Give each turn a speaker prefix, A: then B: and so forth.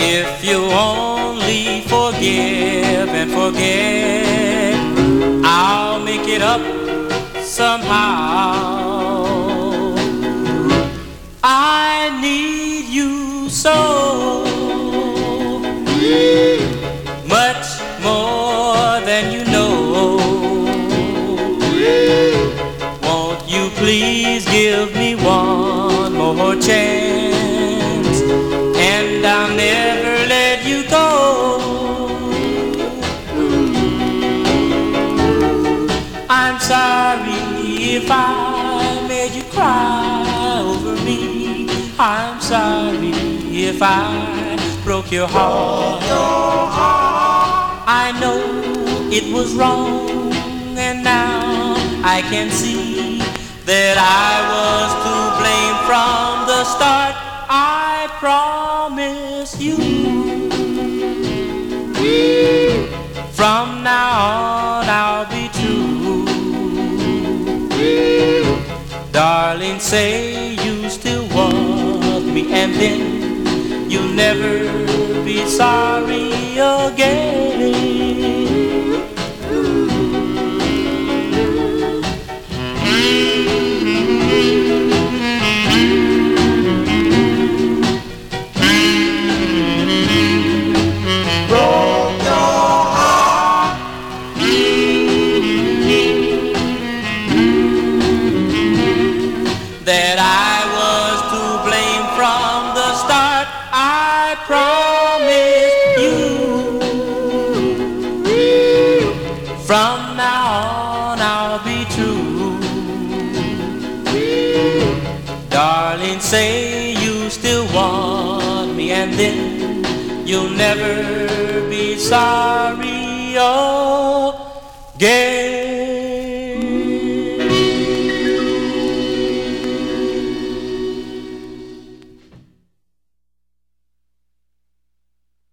A: If you only forgive and forget, I'll make it up somehow. I need you so much more than you know. Won't you please give me one more chance, and I'll never let you go. I'm sorry if I made you cry over me. I'm sorry if I broke your heart. I know it was wrong, and now I can see that I was to blame from the start. I promise you, from now on I'll be true. Darling, say you still want me, and then you'll never be sorry again. That I was to blame from the start. I promise you, from now on I'll be true. Darling, say you still want me, and then you'll never be sorry again.